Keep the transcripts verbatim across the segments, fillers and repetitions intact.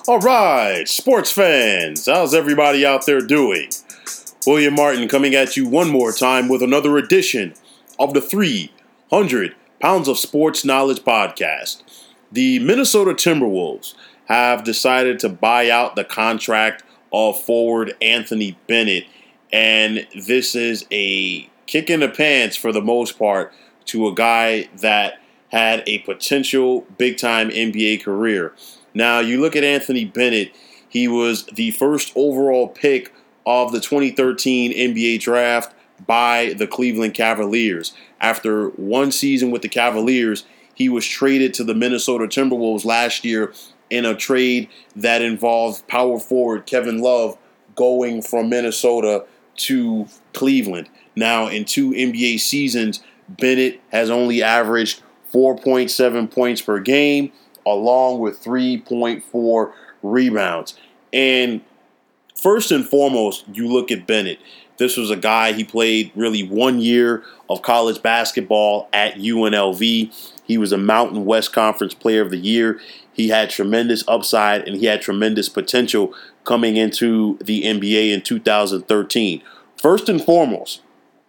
All right, sports fans, how's everybody out there doing? William Martin coming at you one more time with another edition of the three hundred Pounds of Sports Knowledge podcast. The Minnesota Timberwolves have decided to buy out the contract of forward Anthony Bennett, and this is a kick in the pants for the most part to a guy that had a potential big-time N B A career. Now, you look at Anthony Bennett, he was the first overall pick of the twenty thirteen N B A draft by the Cleveland Cavaliers. After one season with the Cavaliers, he was traded to the Minnesota Timberwolves last year in a trade that involved power forward Kevin Love going from Minnesota to Cleveland. Now, in two N B A seasons, Bennett has only averaged four point seven points per game, along with three point four rebounds. And first and foremost, you look at Bennett. This was a guy, he played really one year of college basketball at U N L V. He was a Mountain West Conference Player of the Year. He had tremendous upside and he had tremendous potential coming into the N B A in two thousand thirteen. First and foremost,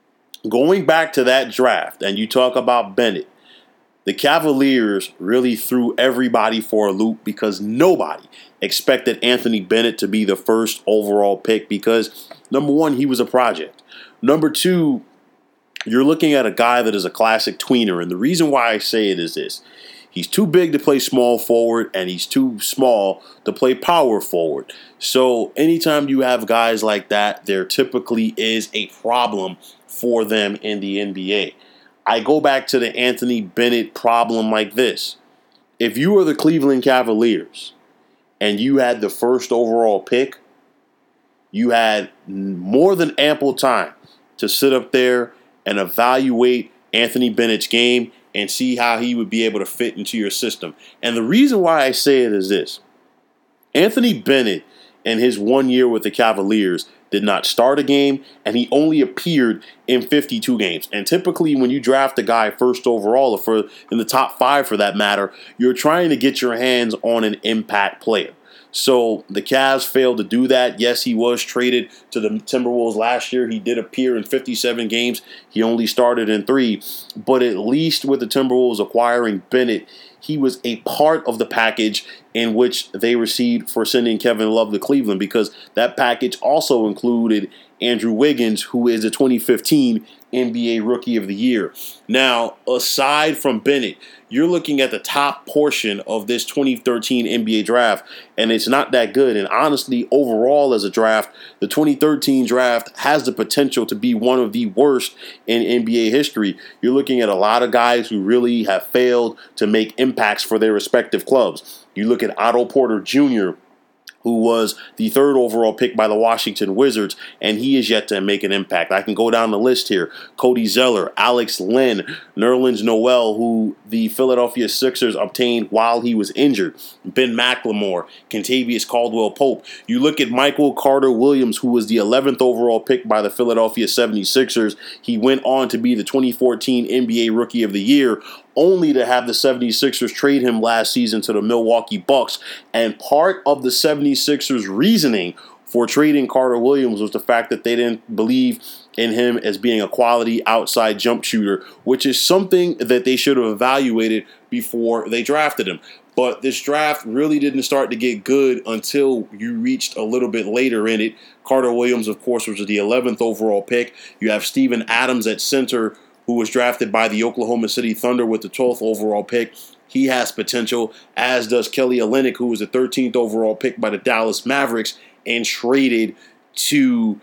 going back to that draft, and you talk about Bennett, the Cavaliers really threw everybody for a loop because nobody expected Anthony Bennett to be the first overall pick because, number one, he was a project. Number two, you're looking at a guy that is a classic tweener. And the reason why I say it is this. He's too big to play small forward, and he's too small to play power forward. So anytime you have guys like that, there typically is a problem for them in the N B A. I go back to the Anthony Bennett problem like this. If you were the Cleveland Cavaliers and you had the first overall pick, you had more than ample time to sit up there and evaluate Anthony Bennett's game and see how he would be able to fit into your system. And the reason why I say it is this. Anthony Bennett, in his one year with the Cavaliers, did not start a game, and he only appeared in fifty-two games. And typically when you draft a guy first overall, or for in the top five for that matter, you're trying to get your hands on an impact player. So the Cavs failed to do that. Yes, he was traded to the Timberwolves last year. He did appear in fifty-seven games. He only started in three. But at least with the Timberwolves acquiring Bennett, he was a part of the package in which they received for sending Kevin Love to Cleveland, because that package also included Andrew Wiggins, who is the twenty fifteen N B A Rookie of the Year. Now, aside from Bennett, you're looking at the top portion of this twenty thirteen N B A draft, and it's not that good. And honestly, overall as a draft, the twenty thirteen draft has the potential to be one of the worst in N B A history. You're looking at a lot of guys who really have failed to make impacts for their respective clubs. You look at Otto Porter Junior, who was the third overall pick by the Washington Wizards, and he is yet to make an impact. I can go down the list here. Cody Zeller, Alex Len, Nerlens Noel, who the Philadelphia Sixers obtained while he was injured, Ben McLemore, Kentavious Caldwell-Pope. You look at Michael Carter-Williams, who was the eleventh overall pick by the Philadelphia seventy-sixers. He went on to be the twenty fourteen N B A Rookie of the Year, only to have the seventy-sixers trade him last season to the Milwaukee Bucks. And part of the seventy-sixers' reasoning for trading Carter Williams was the fact that they didn't believe in him as being a quality outside jump shooter, which is something that they should have evaluated before they drafted him. But this draft really didn't start to get good until you reached a little bit later in it. Carter Williams, of course, was the eleventh overall pick. You have Steven Adams at center, who was drafted by the Oklahoma City Thunder with the twelfth overall pick. He has potential, as does Kelly Olynyk, who was the thirteenth overall pick by the Dallas Mavericks and traded to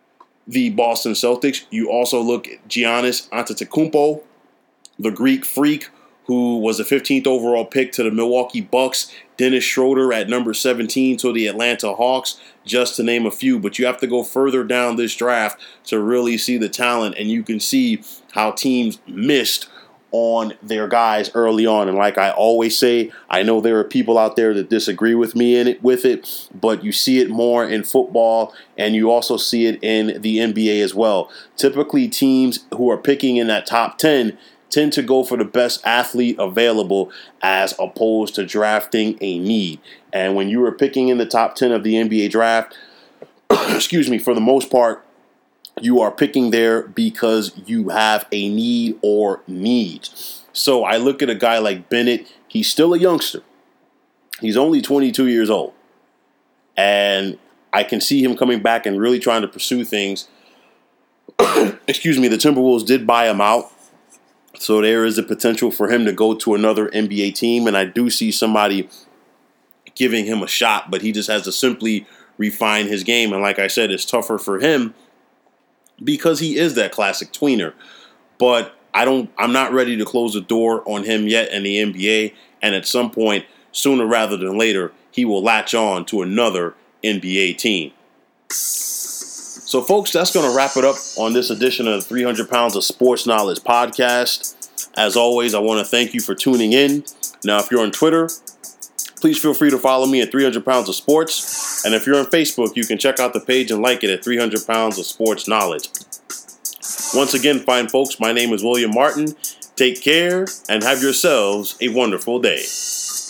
the Boston Celtics. You also look at Giannis Antetokounmpo, the Greek freak, who was the fifteenth overall pick to the Milwaukee Bucks. Dennis Schroeder at number seventeen to the Atlanta Hawks, just to name a few. But you have to go further down this draft to really see the talent, and you can see how teams missed on their guys early on. And like I always say, I know there are people out there that disagree with me in it with it, but you see it more in football, and you also see it in the N B A as well. Typically, teams who are picking in that top ten tend to go for the best athlete available as opposed to drafting a need. And when you are picking in the top ten of the N B A draft, excuse me, for the most part, you are picking there because you have a need or needs. So I look at a guy like Bennett. He's still a youngster. He's only twenty-two years old. And I can see him coming back and really trying to pursue things. Excuse me, the Timberwolves did buy him out. So there is a potential for him to go to another N B A team. And I do see somebody giving him a shot, but he just has to simply refine his game. And like I said, it's tougher for him because he is that classic tweener. But I don't, I'm not ready to close the door on him yet in the N B A. And at some point, sooner rather than later, he will latch on to another N B A team. So, folks, that's going to wrap it up on this edition of the three hundred pounds of Sports Knowledge podcast. As always, I want to thank you for tuning in. Now, if you're on Twitter, please feel free to follow me at three hundred pounds of Sports. And if you're on Facebook, you can check out the page and like it at three hundred pounds of Sports Knowledge. Once again, fine folks, my name is William Martin. Take care and have yourselves a wonderful day.